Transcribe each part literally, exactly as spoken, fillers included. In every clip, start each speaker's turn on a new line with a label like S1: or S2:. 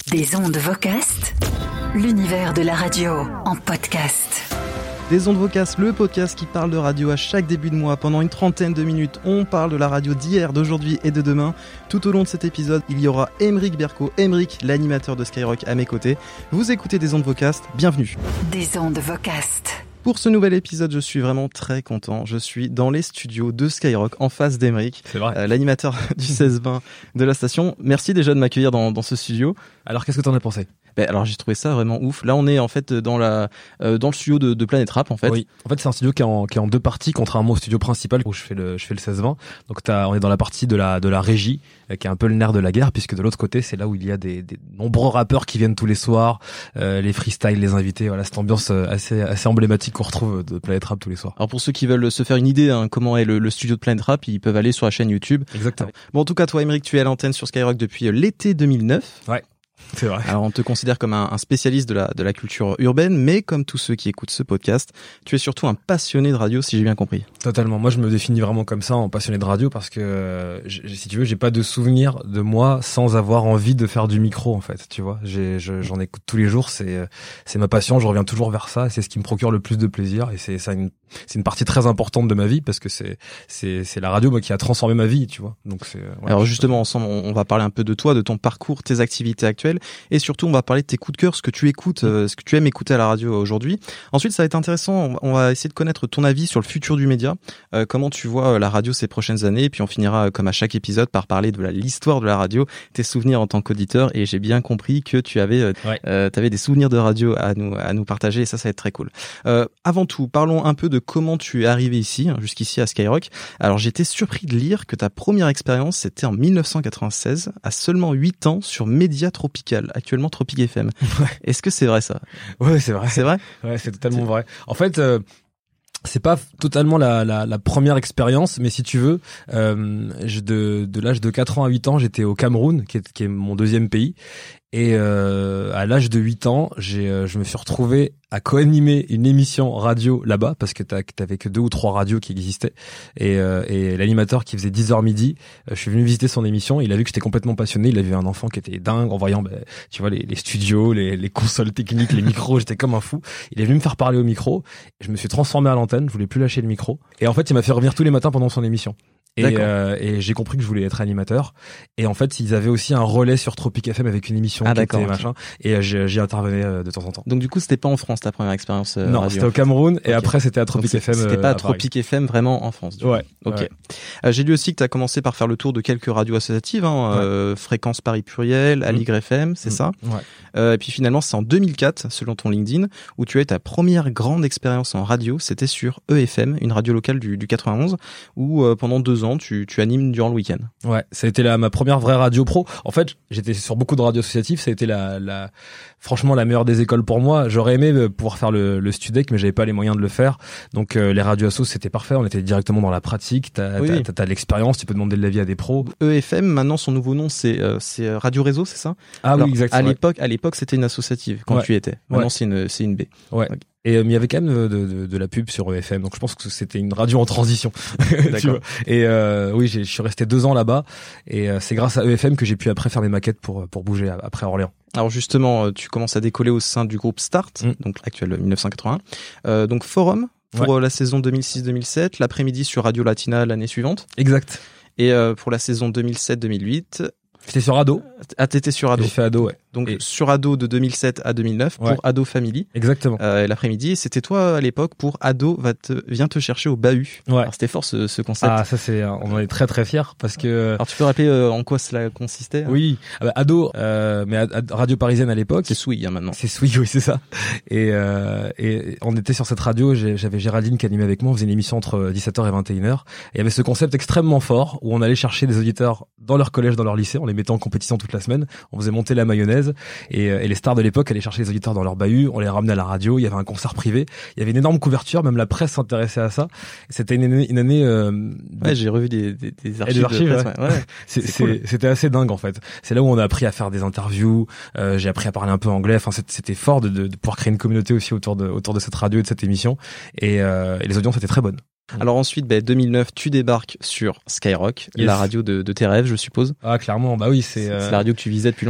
S1: Des ondes Vocast, l'univers de la radio en podcast.
S2: Des ondes Vocast, le podcast qui parle de radio à chaque début de mois. Pendant une trentaine de minutes, on parle de la radio d'hier, d'aujourd'hui et de demain. Tout au long de cet épisode, il y aura Aymeric Berco, Aymeric, l'animateur de Skyrock à mes côtés. Vous écoutez Des ondes Vocast, bienvenue.
S1: Des ondes Vocast.
S2: Pour ce nouvel épisode, je suis vraiment très content. Je suis dans les studios de Skyrock, en face d'Aymeric, euh, l'animateur du seize vingt de la station. Merci déjà de m'accueillir dans, dans ce studio.
S3: Alors, qu'est-ce que t'en as pensé ?
S2: Ben, alors j'ai trouvé ça vraiment ouf. Là on est en fait dans la euh, dans le studio de, de Planète Rap en fait.
S3: Oui. En fait c'est un studio qui est en qui est en deux parties, contrairement au studio principal où je fais le je fais le seize vingt. Donc t'as on est dans la partie de la de la régie euh, qui est un peu le nerf de la guerre, puisque de l'autre côté c'est là où il y a des des nombreux rappeurs qui viennent tous les soirs, euh, les freestyles, les invités. Voilà, cette ambiance assez assez emblématique qu'on retrouve de Planète Rap tous les soirs.
S2: Alors pour ceux qui veulent se faire une idée hein, comment est le, le studio de Planète Rap, ils peuvent aller sur la chaîne YouTube.
S3: Exactement.
S2: Bon en tout cas toi Aymeric, tu es à l'antenne sur Skyrock depuis l'été deux mille neuf.
S3: Ouais. C'est vrai.
S2: Alors on te considère comme un, un spécialiste de la de la culture urbaine, mais comme tous ceux qui écoutent ce podcast, tu es surtout un passionné de radio, si j'ai bien compris.
S3: Totalement. Moi, je me définis vraiment comme ça, en passionné de radio, parce que euh, si tu veux, j'ai pas de souvenir de moi sans avoir envie de faire du micro, en fait. Tu vois, j'ai, je, j'en écoute tous les jours. C'est c'est ma passion. Je reviens toujours vers ça. C'est ce qui me procure le plus de plaisir, et c'est ça une c'est une partie très importante de ma vie, parce que c'est c'est c'est la radio moi qui a transformé ma vie, tu vois. Donc c'est. Ouais,
S2: Alors justement, ensemble, on, on va parler un peu de toi, de ton parcours, tes activités actuelles. Et surtout, on va parler de tes coups de cœur, ce que tu écoutes, euh, ce que tu aimes écouter à la radio aujourd'hui. Ensuite, ça va être intéressant. On va essayer de connaître ton avis sur le futur du média. Euh, comment tu vois euh, la radio ces prochaines années. Et puis, on finira, euh, comme à chaque épisode, par parler de la, l'histoire de la radio, tes souvenirs en tant qu'auditeur. Et j'ai bien compris que tu avais, euh,
S3: ouais.
S2: euh, t'avais des souvenirs de radio à nous, à nous partager. Et ça, ça va être très cool. Euh, avant tout, parlons un peu de comment tu es arrivé ici, hein, jusqu'ici à Skyrock. Alors, j'étais surpris de lire que ta première expérience, c'était en mille neuf cent quatre-vingt-seize, à seulement huit ans, sur Média Tropical. Actuellement Tropic F M.
S3: Ouais.
S2: Est-ce que c'est vrai ça ?
S3: Ouais, c'est vrai.
S2: C'est vrai ?
S3: Ouais, c'est totalement c'est... vrai. En fait, euh, c'est pas totalement la, la, la première expérience, mais si tu veux, euh, je, de, de l'âge de quatre ans à huit ans, j'étais au Cameroun, qui est, qui est mon deuxième pays. Et euh, à l'âge de huit ans, j'ai, euh, je me suis retrouvé à co-animer une émission radio là-bas, parce que t'as, t'avais que deux ou trois radios qui existaient. Et, euh, et l'animateur qui faisait dix heures midi, euh, je suis venu visiter son émission. Il a vu que j'étais complètement passionné. Il a vu un enfant qui était dingue en voyant, bah, tu vois, les, les studios, les, les consoles techniques, les micros. J'étais comme un fou. Il est venu me faire parler au micro. Je me suis transformé à l'antenne. Je voulais plus lâcher le micro. Et en fait, il m'a fait revenir tous les matins pendant son émission. Et, euh, et j'ai compris que je voulais être animateur. Et en fait, ils avaient aussi un relais sur Tropic F M avec une émission
S2: ah,
S3: qui
S2: d'accord,
S3: était
S2: okay.
S3: machin. Et j'y, j'y intervenais euh, de temps en temps.
S2: Donc du coup, c'était pas en France ta première expérience euh,
S3: non,
S2: radio.
S3: c'était au Cameroun.
S2: Okay.
S3: Et après, c'était à Tropic
S2: Donc,
S3: F M.
S2: C'était pas
S3: euh,
S2: à Tropic F M vraiment en France. Du
S3: ouais.
S2: coup. Ok.
S3: Ouais.
S2: Euh, j'ai lu aussi que tu as commencé par faire le tour de quelques radios associatives, hein, ouais. euh, Fréquence Paris Pluriel, Aligre mmh. F M, c'est mmh. ça.
S3: Ouais.
S2: Euh, et puis finalement, c'est en deux mille quatre, selon ton LinkedIn, où tu as eu ta première grande expérience en radio. C'était sur E F M, une radio locale du, du quatre-vingt-onze, où euh, pendant deux ans, tu, tu animes durant le week-end.
S3: Ouais, ça a été la, ma première vraie radio pro. En fait, j'étais sur beaucoup de radios associatives. Ça a été la, la, franchement, la meilleure des écoles pour moi. J'aurais aimé pouvoir faire le, le Studec, mais j'avais pas les moyens de le faire. Donc, euh, les radios assos, c'était parfait. On était directement dans la pratique. T'as, oui. t'as, t'as, t'as l'expérience. Tu peux demander de l'avis à des pros.
S2: E F M, maintenant, son nouveau nom, c'est, euh, c'est Radio Réseau, c'est ça?
S3: Ah Alors, oui, exactement.
S2: À l'époque, à l'époque, c'était une associative quand
S3: ouais.
S2: tu y étais. Maintenant,
S3: ouais.
S2: c'est une, c'est une B.
S3: Ouais. Okay. Et euh, il y avait quand même de, de, de la pub sur E F M, donc je pense que c'était une radio en transition. tu vois. Et euh, oui, j'ai, je suis resté deux ans là-bas, et euh, c'est grâce à E F M que j'ai pu après faire mes maquettes pour pour bouger après Orléans.
S2: Alors justement, tu commences à décoller au sein du groupe Start, mmh. donc actuel dix-neuf cent quatre-vingt-un. Euh, donc Forum pour ouais. la saison deux mille six deux mille sept, l'après-midi sur Radio Latina l'année suivante.
S3: Exact.
S2: Et euh, pour la saison deux mille sept deux mille huit.
S3: J'étais sur Ado.
S2: Ah, t'étais sur Ado.
S3: J'ai fait Ado, ouais.
S2: Donc,
S3: et...
S2: sur Ado de deux mille sept à deux mille neuf pour ouais. Ado Family.
S3: Exactement.
S2: Euh, l'après-midi, c'était toi, à l'époque, pour Ado va te, vient te chercher au Bahut.
S3: Ouais.
S2: Alors, c'était fort, ce, ce concept.
S3: Ah, ça, c'est, on en est très, très fiers parce que...
S2: Alors, tu peux rappeler euh, en quoi cela consistait? Hein?
S3: Oui. Ah bah, Ado, euh, mais à, à Radio Parisienne à l'époque.
S2: C'est Swig, hein, maintenant.
S3: C'est Swig, oui, c'est ça. Et, euh, et on était sur cette radio, j'avais Géraldine qui animait avec moi, on faisait une émission entre dix-sept heures et vingt et une heures. Et il y avait ce concept extrêmement fort où on allait chercher des auditeurs dans leur collège, dans leur lycée, on les mettait en compétition toute la semaine, on faisait monter la mayonnaise et, et les stars de l'époque allaient chercher les auditeurs dans leur bahut, on les ramenait à la radio, il y avait un concert privé, il y avait une énorme couverture, même la presse s'intéressait à ça. C'était une année, une année euh,
S2: ouais, j'ai revu des, des, des archives,
S3: des archives
S2: de presse,
S3: ouais.
S2: Ouais. Ouais.
S3: C'est, c'est, cool. C'était assez dingue en fait. C'est là où on a appris à faire des interviews, euh, j'ai appris à parler un peu anglais, enfin c'était fort de, de, de pouvoir créer une communauté aussi autour de, autour de cette radio et de cette émission, et, euh, et les audiences étaient très bonnes.
S2: Alors ensuite, bah, deux mille neuf, tu débarques sur Skyrock, yes. La radio de, de tes rêves, je suppose.
S3: Ah, clairement, bah oui, c'est...
S2: C'est,
S3: euh...
S2: c'est la radio que tu visais depuis longtemps, quoi.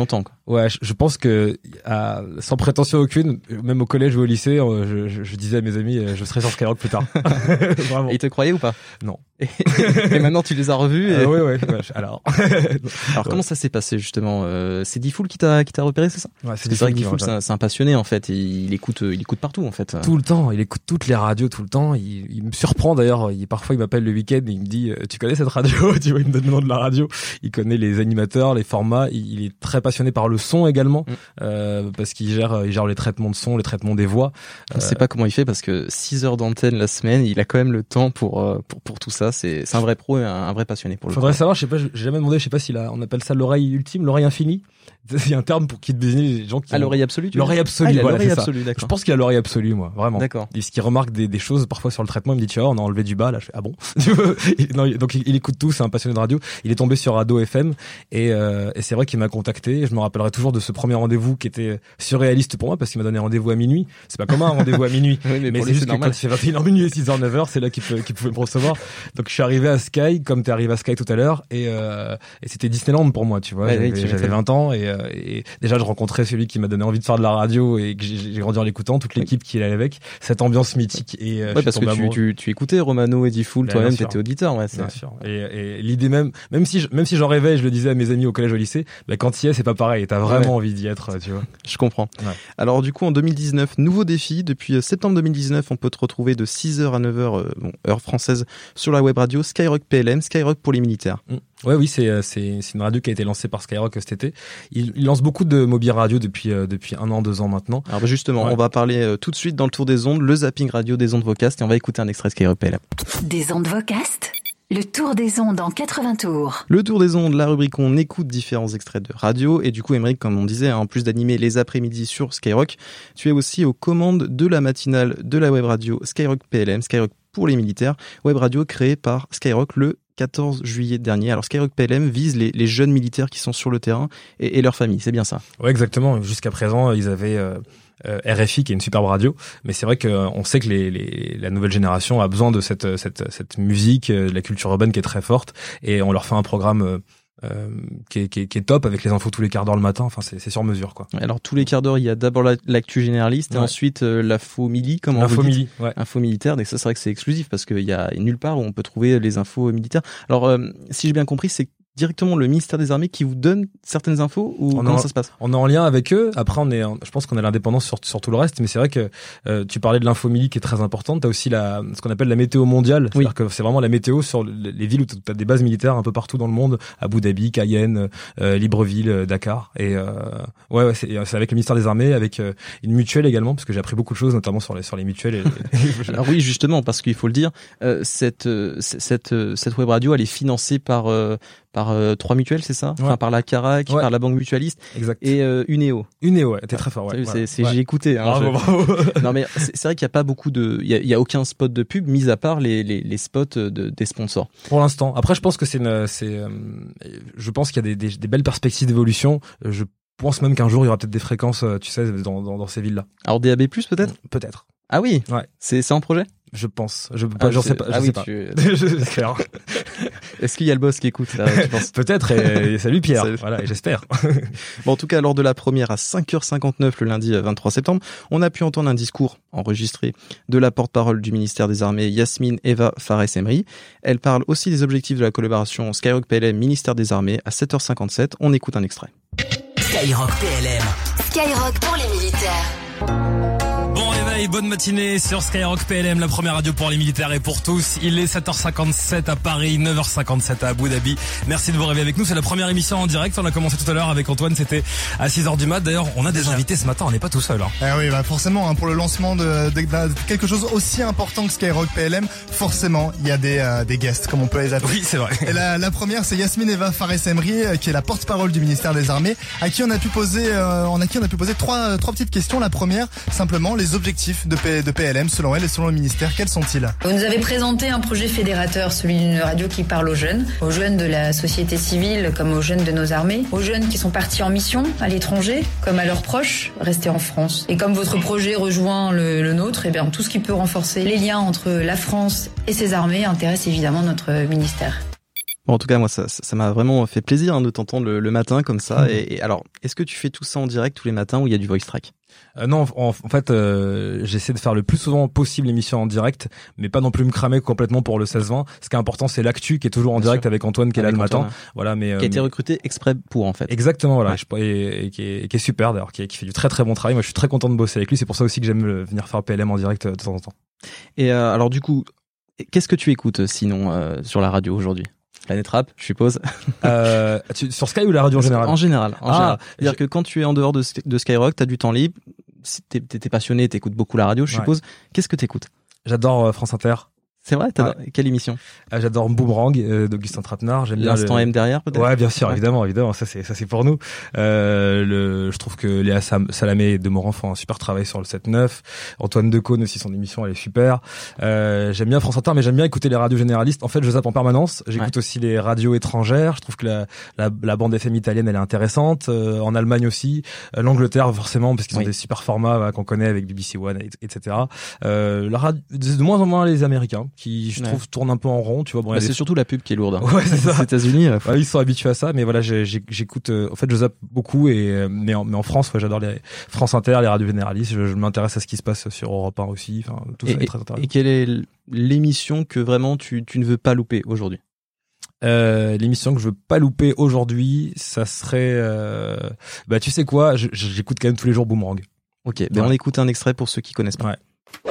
S3: Ouais, je, je pense que à, sans prétention aucune, même au collège ou au lycée, je, je, je disais à mes amis, je serai sur Skyrock plus tard.
S2: Vraiment. Et ils te croyaient ou pas?
S3: Non.
S2: Et, et maintenant tu les as revus. Et...
S3: Euh, ouais, ouais. ouais alors,
S2: alors
S3: ouais.
S2: Comment ça s'est passé justement? euh, C'est D-Fool qui t'a qui t'a repéré, c'est ça?
S3: Ouais, c'est,
S2: c'est vrai que D-Fool, c'est un, c'est un passionné en fait. Et il écoute, il écoute partout en fait.
S3: Tout le temps. Il écoute toutes les radios tout le temps. Il, il me surprend d'ailleurs. Il, parfois, il m'appelle le week-end et il me dit, tu connais cette radio? Tu vois, il me donne le nom de la radio. Il connaît les animateurs, les formats. Il, il est très passionné par le son également. Mm. Euh, parce qu'il gère, il gère les traitements de son, les traitements des voix.
S2: On euh, sait pas comment il fait parce que six heures d'antenne la semaine, il a quand même le temps pour pour pour tout ça. C'est c'est un vrai pro et un, un vrai passionné pour le.
S3: Faudrait savoir, je sais pas, j'ai jamais demandé, je sais pas si on appelle ça l'oreille ultime, l'oreille infinie. Il y a un terme pour qui désigne les gens qui.
S2: Ah, l'oreille absolue.
S3: L'oreille absolue. Ah, il a
S2: voilà,
S3: l'oreille
S2: absolue, d'accord.
S3: Je pense qu'il a l'oreille absolue, moi, vraiment.
S2: D'accord.
S3: Et ce qui remarque des, des choses parfois sur le traitement, il me dit tu vois, on a enlevé du bas là. Je fais ah bon. Non, donc il, il écoute tout, c'est un passionné de radio. Il est tombé sur Ado F M et, euh, et c'est vrai qu'il m'a contacté. Je me rappellerai toujours de ce premier rendez-vous qui était surréaliste pour moi parce qu'il m'a donné rendez-vous à minuit. C'est pas comme un rendez-vous à minuit,
S2: oui, mais,
S3: mais c'est
S2: lui,
S3: juste
S2: c'est
S3: que quand il fait vingt et une heures minuit et six heures neuf heures, c'est là qu'il peut, qu'il pouvait me recevoir. Donc je suis arrivé à Sky comme t'es arrivé à Sky tout à l'heure et, euh, et c'était Disneyland pour moi, tu vois.
S2: Ouais,
S3: j'avais,
S2: oui,
S3: j'avais vingt ans et, euh, et déjà je rencontrais celui qui m'a donné envie de faire de la radio et que j'ai, j'ai grandi en l'écoutant, toute l'équipe qui allait avec, cette ambiance mythique. Et euh,
S2: ouais, parce que tu, tu, tu écoutais Romano et D-Fool, ben, toi-même, t'étais auditeur, ouais. C'est
S3: bien sûr. Et, et l'idée même, même si, je, même si j'en rêvais, je le disais à mes amis au collège, au lycée, bah, quand il y est, c'est pas pareil. T'as vraiment ouais. envie d'y être, tu vois.
S2: Je comprends. Ouais. Alors, du coup, en deux mille dix-neuf, nouveau défi. Depuis septembre deux mille dix-neuf, on peut te retrouver de six heures à neuf heures, euh, bon, heure française, sur la web radio Skyrock P L M, Skyrock pour les militaires.
S3: Mmh. Ouais, oui, c'est, c'est, c'est une radio qui a été lancée par Skyrock cet été. Il, il lance beaucoup de mobile radio depuis, euh, depuis un an, deux ans maintenant.
S2: Alors, bah justement, ouais. on va parler euh, tout de suite dans le tour des ondes, le zapping radio des ondes Vocast, et on va écouter un extrait Skyrock P L M.
S1: Des ondes Vocast, le tour des ondes en quatre-vingts tours.
S2: Le tour des ondes, la rubrique où on écoute différents extraits de radio. Et du coup, Aymeric, comme on disait, en plus d'animer les après-midi sur Skyrock, tu es aussi aux commandes de la matinale de la web radio Skyrock P L M, Skyrock pour les militaires, web radio créée par Skyrock le quatorze juillet dernier. Alors Skyrock P L M vise les, les jeunes militaires qui sont sur le terrain et, et leurs familles, c'est bien ça?
S3: Ouais, exactement. Jusqu'à présent, ils avaient euh, euh, R F I qui est une superbe radio, mais c'est vrai qu'on sait que les, les, la nouvelle génération a besoin de cette, cette, cette musique, de la culture urbaine qui est très forte, et on leur fait un programme euh, Euh, qui, est, qui, est, qui est top avec les infos tous les quarts d'heure le matin. Enfin, c'est, c'est sur mesure, quoi.
S2: Alors tous les quarts d'heure, il y a d'abord la, l'actu généraliste ouais. et ensuite euh, l'info mili, comment
S3: l'info mili, ouais.
S2: Info militaire. Donc ça, c'est vrai que c'est exclusif parce qu'il y a nulle part où on peut trouver les infos militaires. Alors euh, si j'ai bien compris, c'est directement le ministère des Armées qui vous donne certaines infos ou on comment
S3: en,
S2: ça se passe?
S3: On est en lien avec eux. Après, on est, je pense qu'on a l'indépendance sur, sur tout le reste, mais c'est vrai que euh, tu parlais de l'info mili qui est très importante. T'as aussi la, ce qu'on appelle la météo mondiale. C'est-à-dire oui. que c'est vraiment la météo sur les villes où t'as des bases militaires un peu partout dans le monde, Abu Dhabi, Cayenne, euh, Libreville, Dakar. Et euh, ouais, ouais c'est, c'est avec le ministère des Armées, avec euh, une mutuelle également, parce que j'ai appris beaucoup de choses, notamment sur les sur les mutuelles. Et, et...
S2: Alors oui, justement, parce qu'il faut le dire, euh, cette euh, cette euh, cette web radio, elle est financée par euh, par euh, trois mutuelles, c'est ça? Ouais. Enfin, par la Carac, ouais. par la Banque Mutualiste
S3: exact.
S2: et euh, Uneo.
S3: Uneo, ouais, t'es très fort. Ouais.
S2: C'est,
S3: ouais.
S2: c'est,
S3: ouais.
S2: J'ai écouté. Hein,
S3: bravo,
S2: je...
S3: bravo.
S2: Non mais c'est, c'est vrai qu'il y a pas beaucoup de, il y a, il y a aucun spot de pub, mis à part les les, les spots de, des sponsors.
S3: Pour l'instant. Après, je pense que c'est une, c'est, euh, je pense qu'il y a des, des, des belles perspectives d'évolution. Je pense même qu'un jour il y aura peut-être des fréquences, tu sais, dans dans, dans ces villes-là.
S2: Alors D A B plus, peut-être.
S3: Peut-être.
S2: Ah oui.
S3: Ouais.
S2: C'est c'est en projet.
S3: Je pense. Je
S2: ah,
S3: j'en sais pas. Je
S2: ah
S3: sais
S2: oui,
S3: pas.
S2: Tu...
S3: J'espère.
S2: Est-ce qu'il y a le boss qui écoute là, tu penses?
S3: Peut-être. Et, et salut Pierre. Salut. Voilà. Et j'espère.
S2: Bon, en tout cas, lors de la première à cinq heures cinquante-neuf le lundi vingt-trois septembre, on a pu entendre un discours enregistré de la porte-parole du ministère des Armées, Yasmine Eva Fares Emri. Elle parle aussi des objectifs de la collaboration Skyrock P L M ministère des Armées à sept heures cinquante-sept. On écoute un extrait.
S4: Skyrock P L M.
S1: Skyrock pour les militaires.
S5: Bon réveil, bonne matinée sur Skyrock P L M, la première radio pour les militaires et pour tous. Il est sept heures cinquante-sept à Paris, neuf heures cinquante-sept à Abu Dhabi. Merci de vous réveiller avec nous. C'est la première émission en direct. On a commencé tout à l'heure avec Antoine. C'était à six heures du mat. D'ailleurs, on a des invités ce matin. On n'est pas tout seul. Hein.
S6: Eh oui, bah forcément, hein, pour le lancement de, de, de quelque chose aussi important que Skyrock P L M, forcément, il y a des, euh, des guests, comme on peut les appeler.
S5: Oui, c'est vrai.
S6: Et la, la première, c'est Yasmine Eva Fares Emri, euh, qui est la porte-parole du ministère des Armées, à qui on a pu poser, euh, on a qui on a pu poser trois, trois petites questions. La première, simplement, les objectifs de P, de P L M, selon elle et selon le ministère, quels sont-ils?
S7: Vous nous avez présenté un projet fédérateur, celui d'une radio qui parle aux jeunes, aux jeunes de la société civile comme aux jeunes de nos armées, aux jeunes qui sont partis en mission à l'étranger, comme à leurs proches, restés en France. Et comme votre projet rejoint le, le nôtre, eh bien, tout ce qui peut renforcer les liens entre la France et ses armées intéresse évidemment notre ministère.
S2: Bon, en tout cas, moi, ça, ça, ça m'a vraiment fait plaisir hein, de t'entendre le, le matin comme ça.
S3: Mmh.
S2: Et, et alors, est-ce que tu fais tout ça en direct tous les matins ou il y a du voice track?
S3: Euh, non, en, en fait, euh, j'essaie de faire le plus souvent possible l'émission en direct, mais pas non plus me cramer complètement pour le seize vingt. Ce qui est important, c'est l'actu qui est toujours en
S2: Bien
S3: direct
S2: sûr.
S3: avec Antoine qui est là
S2: Avec
S3: le
S2: Antoine,
S3: matin.
S2: ouais.
S3: Voilà, mais
S2: Qui a été
S3: euh,
S2: recruté exprès pour, en fait.
S3: exactement, voilà,
S2: Ouais.
S3: je, et, et, qui est, et qui est super d'ailleurs, qui, qui fait du très très bon travail. Moi, je suis très content de bosser avec lui. C'est pour ça aussi que j'aime euh, venir faire P L M en direct euh, de temps en temps.
S2: Et euh, alors, du coup, qu'est-ce que tu écoutes sinon euh, sur la radio aujourd'hui? Planète Rap, je suppose.
S3: Euh, tu, sur Sky ou la radio en général?
S2: En général. En
S3: Ah,
S2: général. C'est-à-dire
S3: j'ai-
S2: que quand tu es en dehors de, de Skyrock, t'as du temps libre, si t'es, t'es passionné, t'écoutes beaucoup la radio, je
S3: Ouais.
S2: suppose. Qu'est-ce que t'écoutes?
S3: J'adore euh, France Inter.
S2: C'est vrai? T'adores- Quelle émission?
S3: Euh, j'adore Boomerang euh, d'Augustin Trapenard. J'aime bien
S2: L'instant
S3: le...
S2: M derrière, peut-être?
S3: Ouais, bien sûr,
S2: Ouais.
S3: évidemment, évidemment, ça c'est ça c'est pour nous. Euh, le, je trouve que Léa Sam, Salamé et Demorand font un super travail sur le sept neuf. Antoine Decaune aussi, son émission elle est super. Euh, j'aime bien France Inter, mais j'aime bien écouter les radios généralistes. En fait, je zappe en permanence. J'écoute
S2: Ouais.
S3: aussi les radios étrangères. Je trouve que la la, la bande F M italienne elle est intéressante. Euh, en Allemagne aussi, euh, l'Angleterre forcément parce qu'ils
S2: Oui.
S3: ont des super formats bah, qu'on connaît avec B B C One, et cetera. Euh, la radio, de moins en moins les Américains qui je
S2: Ouais.
S3: trouve tournent un peu en rond. Tu vois, bon, il y
S2: Bah,
S3: a des-
S2: c'est surtout la pub qui est lourde. hein.
S3: Ouais, c'est ça.
S2: Aux États-Unis, euh, faut-
S3: Ouais, ils sont habitués à ça, mais voilà, j'ai- j'ai- j'écoute. Euh, en fait, je zappe beaucoup, et euh, mais en, mais en France, ouais, j'adore les France Inter, les radios généralistes. Je, je m'intéresse à ce qui se passe sur Europe un aussi. Enfin, tout ça
S2: Et,
S3: est très intéressant.
S2: et quelle est l'émission que vraiment tu, tu ne veux pas louper aujourd'hui?
S3: Euh, L'émission que je veux pas louper aujourd'hui, ça serait. Euh, bah, tu sais quoi, je- je- j'écoute quand même tous les jours Boomerang.
S2: Ok, ben
S3: Ouais.
S2: on écoute un extrait pour ceux qui connaissent pas.
S3: Ouais.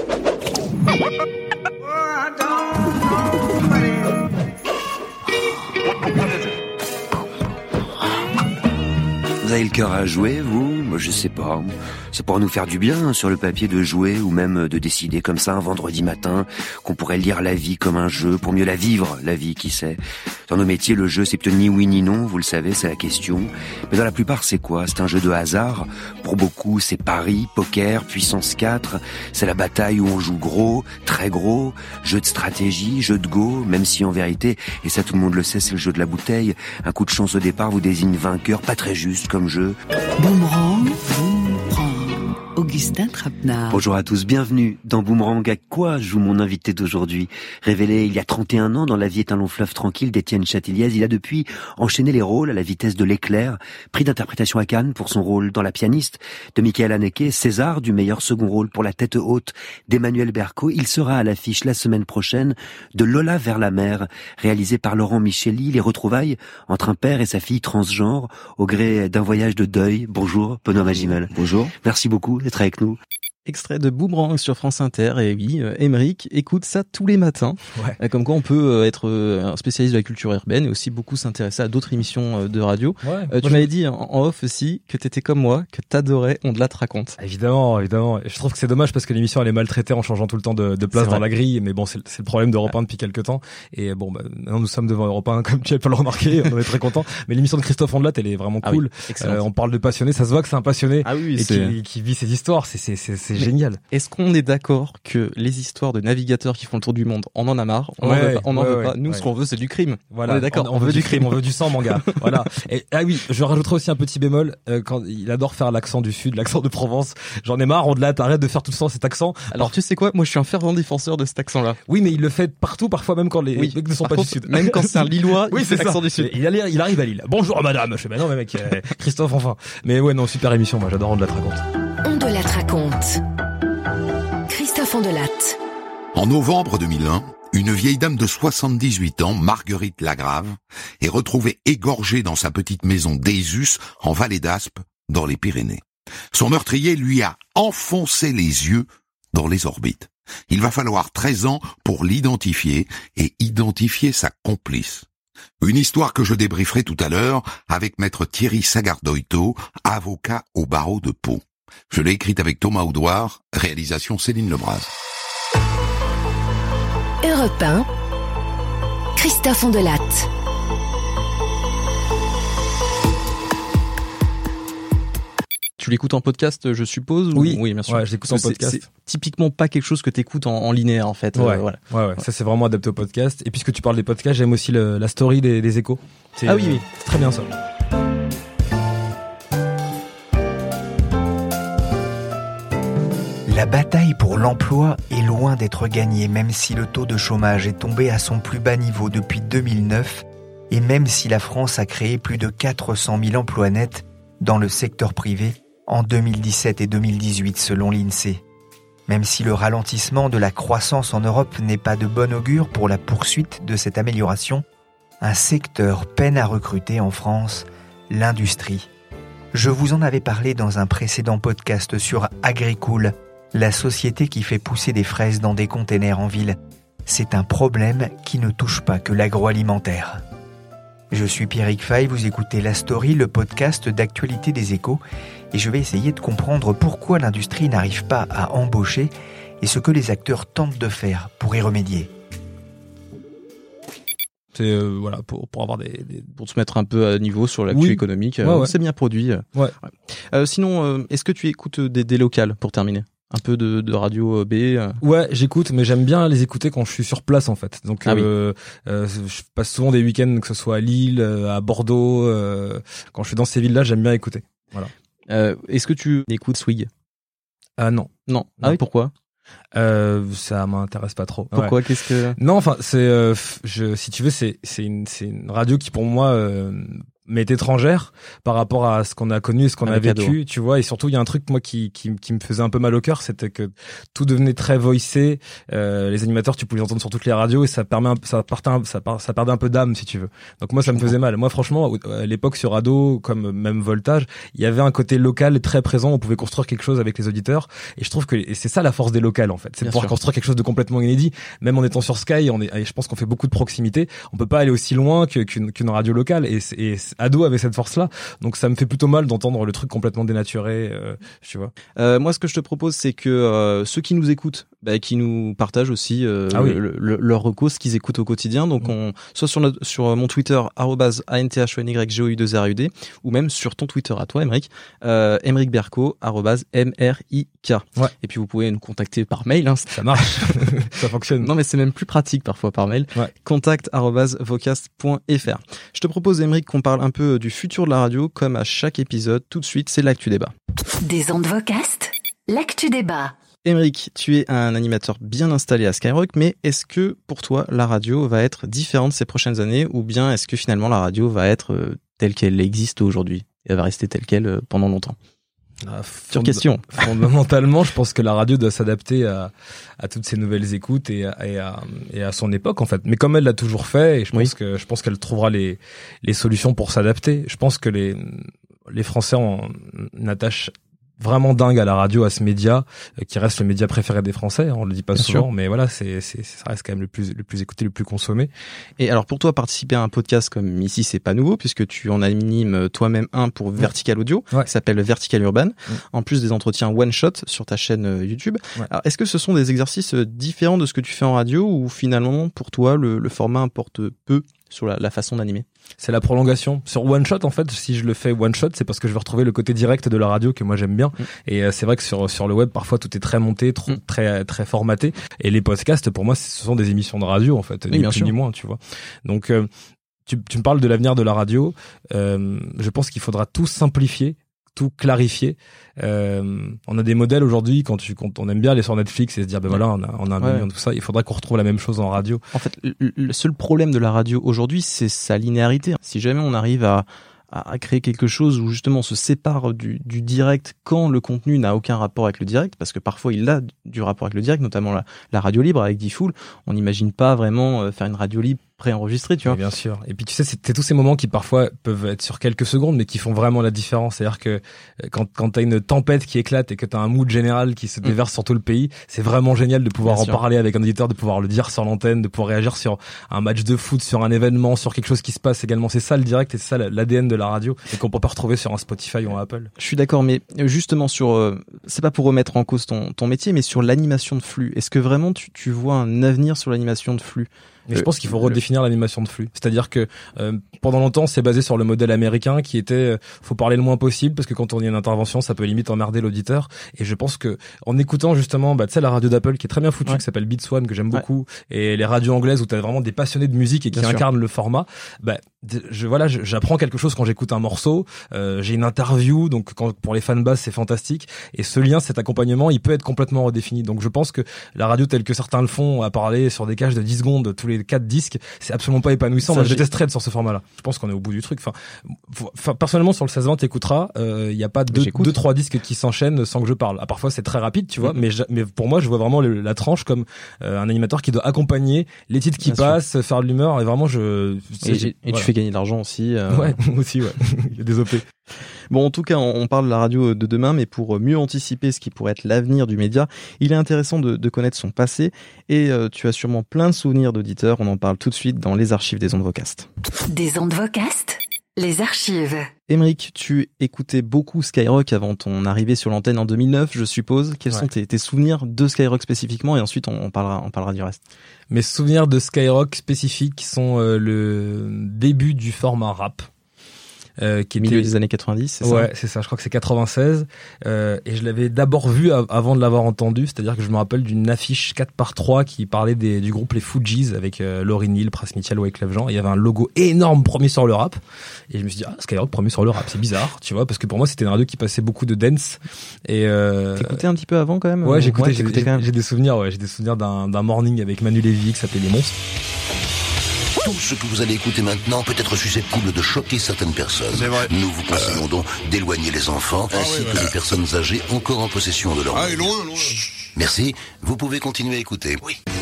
S8: Vous avez le cœur à jouer, vous? Moi, je sais pas. Ça pourrait nous faire du bien, hein, sur le papier, de jouer ou même de décider comme ça un vendredi matin qu'on pourrait lire la vie comme un jeu pour mieux la vivre, la vie, qui sait. Dans nos métiers, le jeu, c'est plutôt ni oui ni non, vous le savez, c'est la question. Mais dans la plupart, c'est quoi? C'est un jeu de hasard. Pour beaucoup, c'est pari, poker, puissance quatre. C'est la bataille où on joue gros, très gros. Jeu de stratégie, jeu de go, même si en vérité, et ça tout le monde le sait, c'est le jeu de la bouteille. Un coup de chance au départ vous désigne vainqueur, pas très juste comme jeu.
S9: Boomerang, Boomerang, Augustin Trapenard.
S8: Bonjour à tous, bienvenue dans Boomerang. À quoi joue mon invité d'aujourd'hui? Révélé il y a trente et un ans dans La vie est un long fleuve tranquille d'Étienne Châtilliez, il a depuis enchaîné les rôles à la vitesse de l'éclair, prix d'interprétation à Cannes pour son rôle dans La pianiste de Michael Haneke, César du meilleur second rôle pour La tête haute d'Emmanuel Berco. Il sera à l'affiche la semaine prochaine de Lola vers la mer, réalisé par Laurent Micheli, les retrouvailles entre un père et sa fille transgenre au gré d'un voyage de deuil. Bonjour, Benoît Magimel.
S10: Bonjour.
S8: Merci beaucoup d'être avec nous.
S2: Extrait de Boomerang sur France Inter, et oui, euh, Émeric écoute ça tous les matins.
S3: Ouais.
S2: Euh, Comme quoi on peut euh, être euh, un spécialiste de la culture urbaine et aussi beaucoup s'intéresser à d'autres émissions euh, de radio.
S3: Ouais.
S2: Euh,
S3: Moi,
S2: tu
S3: je-
S2: m'avais dit en, en off aussi que t'étais comme moi, que t'adorais On de la te raconte.
S3: Évidemment, évidemment. Et je trouve que c'est dommage parce que l'émission elle est maltraitée en changeant tout le temps de, de place
S2: C'est
S3: dans
S2: vrai.
S3: la grille. Mais bon, c'est c'est le problème d'Europe un depuis quelques temps. Et bon, bah, maintenant nous sommes devant Europe un, comme tu as pu le remarquer. On est très contents. Mais l'émission de Christophe Ondelat, elle est vraiment
S2: Ah oui,
S3: cool.
S2: excellent.
S3: Euh, on parle de passionné. Ça se voit que c'est un passionné.
S2: Ah oui,
S3: et
S2: c'est...
S3: qui, qui vit ses histoires. C'est c'est c'est c'est
S2: Mais-
S3: génial.
S2: Est-ce qu'on est d'accord que les histoires de navigateurs qui font le tour du monde, on en a marre, on n'en
S3: Ouais,
S2: veut pas, on n'en
S3: ouais,
S2: veut
S3: ouais,
S2: pas. Nous,
S3: ouais.
S2: ce qu'on veut, c'est du crime.
S3: Voilà,
S2: On est d'accord.
S3: On, on veut du crime, on veut du sang, mon gars. Voilà. Et ah oui, je rajouterai aussi un petit bémol. Euh, quand il adore faire l'accent du sud, l'accent de Provence. J'en ai marre. Ondelat, arrête de faire tout le temps cet accent.
S2: Alors, tu sais quoi? Moi, je suis un fervent défenseur de cet accent-là.
S3: Oui, mais il le fait partout, parfois même quand les
S2: Oui.
S3: mecs ne sont
S2: Par
S3: pas
S2: contre,
S3: du sud.
S2: même quand c'est un Lillois,
S3: Oui,
S2: il fait
S3: c'est
S2: l'accent
S3: ça.
S2: du sud.
S3: Il, allait- il arrive à Lille. Bonjour madame. Je fais, bah non, mais mec, euh, Christophe, enfin. Mais ouais, non, super émission. Moi, j'adore Ondelat raconte.
S9: Ondelat raconte. Christophe Ondelat.
S11: En novembre deux mille un, une vieille dame de soixante-dix-huit ans, Marguerite Lagrave, est retrouvée égorgée dans sa petite maison d'Ésus, en vallée d'Aspe, dans les Pyrénées. Son meurtrier lui a enfoncé les yeux dans les orbites. Il va falloir treize ans pour l'identifier et identifier sa complice. Une histoire que je débrieferai tout à l'heure avec maître Thierry Sagardoito, avocat au barreau de Pau. Je l'ai écrite avec Thomas Audouard, réalisation Céline Lebras.
S9: Europe un. Christophe Ondelat.
S2: Tu l'écoutes en podcast, je suppose? ou-
S3: Oui.
S2: oui, bien sûr.
S3: Ouais, je l'écoute en
S2: Parce que c'est-
S3: podcast.
S2: C'est typiquement pas quelque chose que t'écoutes en, en linéaire, en fait.
S3: Ouais.
S2: Euh, voilà.
S3: Ouais, ouais. Ça, c'est vraiment adapté au podcast. Et puisque tu parles des podcasts, j'aime aussi le, la story des, des échos. C'est,
S2: Ah oui,
S3: euh,
S2: oui.
S3: c'est très bien ça.
S10: La bataille pour l'emploi est loin d'être gagnée, même si le taux de chômage est tombé à son plus bas niveau depuis deux mille neuf. Et même si la France a créé plus de quatre cent mille emplois nets dans le secteur privé en deux mille dix-sept et deux mille dix-huit selon l'INSEE, même si le ralentissement de la croissance en Europe n'est pas de bon augure pour la poursuite de cette amélioration, un secteur peine à recruter en France, l'industrie. Je vous en avais parlé dans un précédent podcast sur Agricool, la société qui fait pousser des fraises dans des containers en ville. C'est un problème qui ne touche pas que l'agroalimentaire. Je suis Pierrick Fay, vous écoutez La Story, le podcast d'actualité des Échos, et je vais essayer de comprendre pourquoi l'industrie n'arrive pas à embaucher et ce que les acteurs tentent de faire pour y remédier.
S3: C'est euh, voilà pour pour avoir des, des
S2: pour se mettre un peu à niveau sur l'actu
S3: oui.
S2: économique.
S3: Ouais,
S2: euh,
S3: ouais.
S2: C'est bien produit.
S3: Ouais.
S2: ouais. Euh, sinon, euh, est-ce que tu écoutes des, des locales pour terminer? Un peu de, de radio B. Euh.
S3: Ouais, j'écoute, mais j'aime bien les écouter quand je suis sur place en fait. Donc,
S2: ah
S3: euh,
S2: oui.
S3: euh, je passe souvent des week-ends, que ce soit à Lille, à Bordeaux. Euh, quand je suis dans ces villes-là, j'aime bien écouter. Voilà.
S2: Euh, est-ce que tu écoutes Swig?
S3: Ah non.
S2: Non. Ah
S3: non.
S2: oui, pourquoi?
S3: Euh, ça m'intéresse pas trop.
S2: Pourquoi?
S3: Ouais.
S2: Qu'est-ce que?
S3: Non, enfin, c'est, euh, je, si tu veux, c'est, c'est une, c'est une radio qui pour moi euh, m'est étrangère par rapport à ce qu'on a connu et ce qu'on
S2: Avec
S3: a vécu,
S2: Ado.
S3: tu vois. Et surtout, il y a un truc moi qui, qui, qui me faisait un peu mal au cœur, c'était que tout devenait très voicé. Euh, les animateurs, tu pouvais les entendre sur toutes les radios et ça permet, un, ça partait, un, ça, ça perdait un peu d'âme, si tu veux. Donc moi, ça me faisait mal. Moi, franchement, à l'époque sur Ado, comme même Voltage, il y avait un côté local très présent. On pouvait construire quelque chose avec les auditeurs. Et je trouve que et c'est ça la force des locales, en fait. C'est de pouvoir sûr. construire quelque chose de complètement inédit. Même en étant sur Sky, on est, et je pense qu'on fait beaucoup de proximité. On peut pas aller aussi loin que, qu'une, qu'une radio locale. Et, et Ado avait cette force là, donc ça me fait plutôt mal d'entendre le truc complètement dénaturé, euh, tu vois.
S2: Euh, moi, ce que je te propose, c'est que euh, ceux qui nous écoutent, bah, qui nous partagent aussi euh,
S3: ah oui.
S2: le, le, leur recours, ce qu'ils écoutent au quotidien. Donc, mmh. on soit sur notre, sur mon Twitter arobase A N T H O N Y G O U deux R U D, ou même sur ton Twitter à toi, Emeric, euh, Emeric Berco arobase M R I K.
S3: Ouais.
S2: Et puis vous pouvez nous contacter par mail. Hein,
S3: ça marche, ça fonctionne.
S2: Non, mais c'est même plus pratique parfois par mail.
S3: Ouais.
S2: Contact arobase vocast point F R. Je te propose, Emeric, qu'on parle un peu du futur de la radio, comme à chaque épisode. Tout de suite, c'est l'actu débat.
S1: Des ondes Vocast, l'actu débat.
S2: Emeric, tu es un animateur bien installé à Skyrock, mais est-ce que pour toi la radio va être différente ces prochaines années, ou bien est-ce que finalement la radio va être euh, telle qu'elle existe aujourd'hui et elle va rester telle qu'elle euh, pendant longtemps?
S3: Ah,
S2: Sur question.
S3: Fondamentalement, je pense que la radio doit s'adapter à, à toutes ces nouvelles écoutes et à, et, à, et à son époque, en fait. Mais comme elle l'a toujours fait, et je pense
S2: oui.
S3: que, je pense qu'elle trouvera les, les solutions pour s'adapter. Je pense que les, les Français en attachent vraiment dingue à la radio, à ce média, qui reste le média préféré des Français. On le dit pas
S2: Bien
S3: souvent,
S2: sûr.
S3: mais voilà, c'est, c'est, ça reste quand même le plus, le plus écouté, le plus consommé.
S2: Et alors, pour toi, participer à un podcast comme ici, c'est pas nouveau, puisque tu en animes toi-même un pour Vertical Audio,
S3: ouais.
S2: qui s'appelle Vertical Urban,
S3: ouais.
S2: en plus des entretiens one shot sur ta chaîne YouTube.
S3: Ouais.
S2: Alors, est-ce que ce sont des exercices différents de ce que tu fais en radio, ou finalement, pour toi, le, le format importe peu sur la, la façon d'animer?
S3: C'est la prolongation. Sur One Shot, en fait, si je le fais One Shot, c'est parce que je veux retrouver le côté direct de la radio que moi j'aime bien. Mmh. Et euh, c'est vrai que sur sur le web, parfois tout est très monté, trop, mmh. très très formaté. Et les podcasts, pour moi, ce sont des émissions de radio, en fait,
S2: oui,
S3: ni
S2: bien
S3: plus
S2: sûr.
S3: ni moins, tu vois. Donc, euh, tu, tu me parles de l'avenir de la radio. Euh, je pense qu'il faudra tout simplifier, tout clarifier. Euh, on a des modèles aujourd'hui quand tu quand on aime bien aller sur Netflix et se dire ben voilà on a on a un
S2: ouais.
S3: million de tout ça. Il faudra qu'on retrouve la même chose en radio.
S2: En fait, le, le seul problème de la radio aujourd'hui, c'est sa linéarité. Si jamais on arrive à à créer quelque chose où justement on se sépare du, du direct quand le contenu n'a aucun rapport avec le direct, parce que parfois il a du rapport avec le direct, notamment la, la radio libre avec D-Fool, on n'imagine pas vraiment faire une radio libre préenregistrée, tu vois.
S3: Et bien sûr. Et puis tu sais, c'est, c'est tous ces moments qui parfois peuvent être sur quelques secondes, mais qui font vraiment la différence. C'est-à-dire que quand quand t'as une tempête qui éclate et que t'as un mood général qui se déverse mmh. sur tout le pays, c'est vraiment génial de pouvoir bien en sûr. parler avec un auditeur, de pouvoir le dire sur l'antenne, de pouvoir réagir sur un match de foot, sur un événement, sur quelque chose qui se passe également. C'est ça le direct et c'est ça l'A D N de la radio et qu'on peut pas retrouver sur un Spotify ou un Apple.
S2: Je suis d'accord, mais justement sur, euh, c'est pas pour remettre en cause ton ton métier, mais sur l'animation de flux. Est-ce que vraiment tu tu vois un avenir sur l'animation de flux?
S3: Mais je pense qu'il faut redéfinir l'animation de flux. C'est-à-dire que euh, pendant longtemps, c'est basé sur le modèle américain qui était euh, faut parler le moins possible parce que quand on y a une intervention, ça peut limite emmerder l'auditeur. Et je pense que en écoutant justement, bah tu sais la radio d'Apple qui est très bien foutue, ouais. qui s'appelle Beats One que j'aime beaucoup, ouais. et les radios anglaises où t'as vraiment des passionnés de musique et qui bien incarnent sûr. le format, bah je voilà, je, j'apprends quelque chose quand j'écoute un morceau. Euh, j'ai une interview, donc quand, pour les fans bases, c'est fantastique. Et ce lien, cet accompagnement, il peut être complètement redéfini. Donc je pense que la radio telle que certains le font, à parler sur des cages de dix secondes tous les quatre disques, c'est absolument pas épanouissant. Ça, Moi, je détesterais être sur ce format-là. Je pense qu'on est au bout du truc. Enfin, enfin personnellement, sur le seize vingt, t'écouteras. Il euh, y a pas deux, deux, trois disques qui s'enchaînent sans que je parle. Ah, parfois, c'est très rapide, tu vois. Mmh. Mais, mais pour moi, je vois vraiment le, la tranche comme euh, un animateur qui doit accompagner les titres qui Bien passent, sûr. faire de l'humeur. Et vraiment, je.
S2: Et, et voilà. tu fais gagner de l'argent aussi. Euh...
S3: Ouais, aussi, ouais. Il y a des O P.
S2: Bon, en tout cas, on parle de la radio de demain, mais pour mieux anticiper ce qui pourrait être l'avenir du média, il est intéressant de, de connaître son passé. Et euh, tu as sûrement plein de souvenirs d'auditeurs. On en parle tout de suite dans les archives des ondes Vocast.
S1: Des ondes Vocast, les archives.
S2: Émeric, tu écoutais beaucoup Skyrock avant ton arrivée sur l'antenne en deux mille neuf, je suppose. Quels ouais. sont tes, tes souvenirs de Skyrock spécifiquement? Et ensuite, on, on, parlera, on parlera du reste.
S3: Mes souvenirs de Skyrock spécifiques sont euh, le début du format rap. Euh, qui
S2: milieu
S3: était...
S2: des années quatre-vingt-dix, c'est ça?
S3: Ouais, c'est ça. Je crois que c'est quatre-vingt-seize. Euh, et je l'avais d'abord vu av- avant de l'avoir entendu. C'est-à-dire que je me rappelle d'une affiche quatre par trois qui parlait des, du groupe Les Fujis avec euh, Lauryn Hill, Pras Mitchell, Wyclef Jean. Il y avait un logo énorme premier sur le rap. Et je me suis dit, ah, Skyrock premier sur le rap. C'est bizarre, tu vois, parce que pour moi, c'était une radio qui passait beaucoup de dance. Et, euh...
S2: T'écoutais un petit peu avant quand même?
S3: Ouais, j'écoutais,
S2: ouais,
S3: j'ai, j'ai,
S2: quand même.
S3: j'ai des souvenirs, ouais, j'ai des souvenirs d'un, d'un morning avec Manu Lévy qui s'appelait Les Monstres.
S12: Tout ce que vous allez écouter maintenant peut être susceptible de choquer certaines personnes.
S13: C'est vrai.
S12: Nous vous conseillons euh... donc d'éloigner les enfants
S13: ah
S12: ainsi
S13: oui,
S12: que
S13: voilà.
S12: les personnes âgées encore en possession de leur
S13: Ah, et loin, loin.
S12: Merci. Vous pouvez continuer à écouter. Oui.
S13: Bon.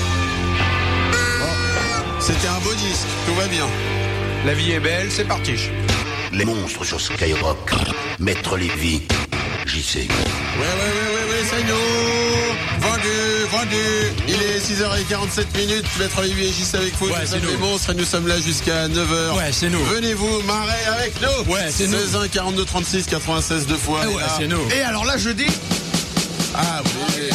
S13: C'était un beau disque. Tout va bien. La vie est belle, c'est parti.
S12: Les monstres sur Skyrock. Maître Lévy. J C.
S13: Ouais, ouais, ouais, ouais, ouais, c'est nous. Vendu, vendu. Il est six heures quarante-sept minutes. Maître Lévy et J C avec vous.
S5: Ouais,
S13: nous
S5: c'est
S13: sommes
S5: nous.
S13: les monstres et nous sommes là jusqu'à neuf heures.
S5: Ouais, c'est nous.
S13: Venez-vous marrer avec nous.
S5: Ouais, c'est nous.
S13: seize un quarante-deux trente-six quatre-vingt-seize deux fois.
S5: Ah ouais, c'est nous.
S13: Et alors là, je dis. Ah oui.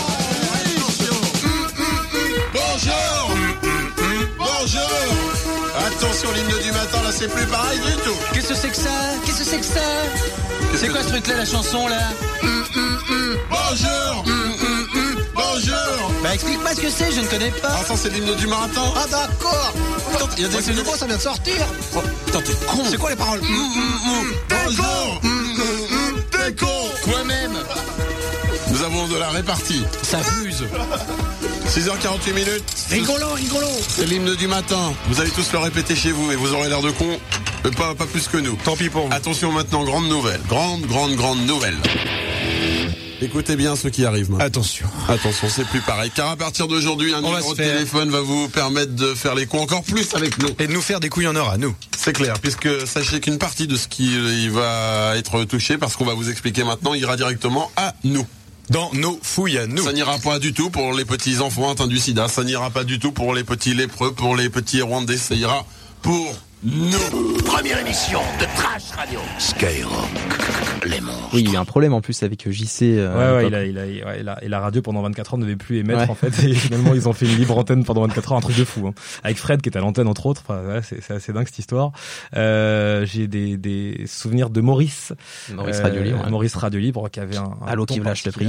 S13: Bonjour. Bonjour. Attention, l'hymne du matin, là, c'est plus pareil du tout.
S14: Qu'est-ce que c'est que ça? Qu'est-ce que c'est que ça? C'est quoi ce truc-là, la chanson, là?
S13: Bonjour. Bonjour.
S14: Bah, explique-moi ce que c'est, je ne connais pas.
S13: Ah, ça, c'est l'hymne du marathon.
S14: Ah, d'accord. Attends,
S13: il y a des...
S14: c'est nouveau, ça vient de sortir.
S13: Oh, putain, t'es con.
S14: C'est quoi les paroles?
S13: Bonjour. T'es con.
S14: Toi-même.
S13: Nous avons de la répartie.
S14: Ça fuse.
S13: six heures quarante-huit minutes.
S14: Rigolo, rigolo.
S13: C'est l'hymne du matin. Vous allez tous le répéter chez vous et vous aurez l'air de con. Mais pas, pas plus que nous.
S5: Tant pis pour vous.
S13: Attention maintenant, grande nouvelle. Grande, grande, grande nouvelle. Écoutez bien ce qui arrive maintenant.
S5: Attention.
S13: Attention, c'est plus pareil. Car à partir d'aujourd'hui, un
S5: On
S13: numéro de téléphone va vous permettre de faire les cons encore plus avec nous.
S5: Et de nous faire des couilles en or à nous.
S13: C'est clair, puisque sachez qu'une partie de ce qui il va être touché, parce qu'on va vous expliquer maintenant, ira directement à nous.
S5: Dans nos fouilles à nous.
S13: Ça n'ira pas du tout pour les petits enfants atteints du sida. Ça n'ira pas du tout pour les petits lépreux, pour les petits rwandais. Ça ira pour nous.
S12: Première émission de Trash Radio. Skyrock. Les monstres.
S2: Oui, il y a un problème en plus avec J C.
S3: Euh, ouais, ouais, il a, il a, ouais, il a, et la radio pendant vingt-quatre heures ne devait plus émettre, ouais. en fait. Et finalement, ils ont fait une libre antenne pendant vingt-quatre heures, un truc de fou, hein. Avec Fred qui était à l'antenne, entre autres. Enfin, ouais, c'est, c'est assez dingue, cette histoire. Euh, j'ai des, des souvenirs de Maurice.
S2: Maurice euh, Radio Libre. Ouais.
S3: Maurice Radio Libre, qui avait un, un
S2: Allô, qui lâche le prix.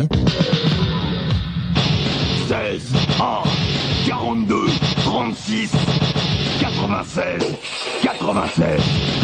S15: seize, un, quarante-deux, trente-six, quatre-vingt-seize, quatre-vingt-seize.